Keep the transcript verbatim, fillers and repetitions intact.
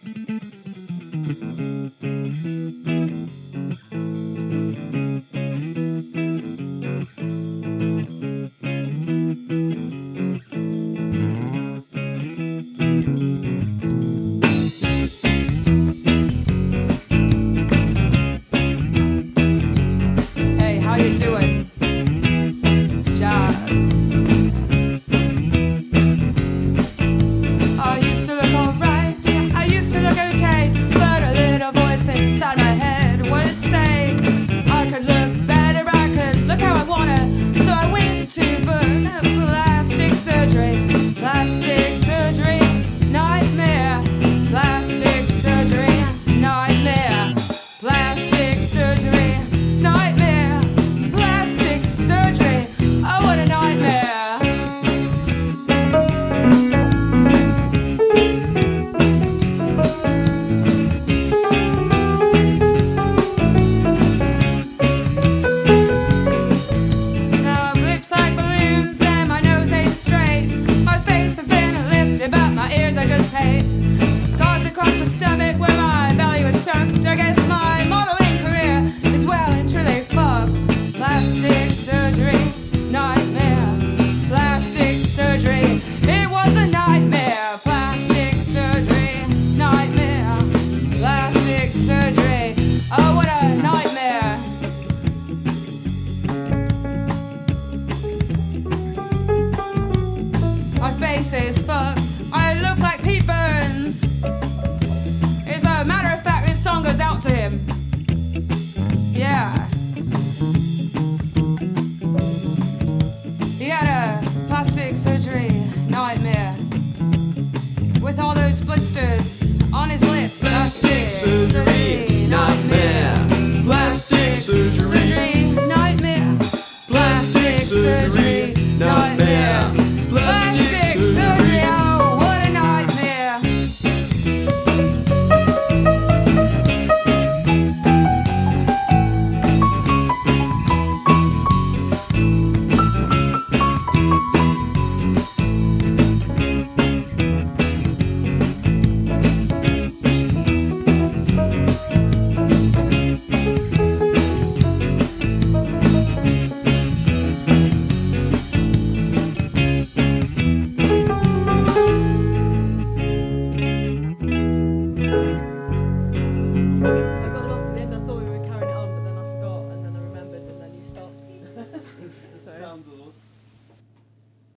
Is fucked. I look like Pete Burns. As a matter of fact, this song goes out to him. Yeah. He had a plastic surgery nightmare with all those blisters on his lips. Plastic surgery.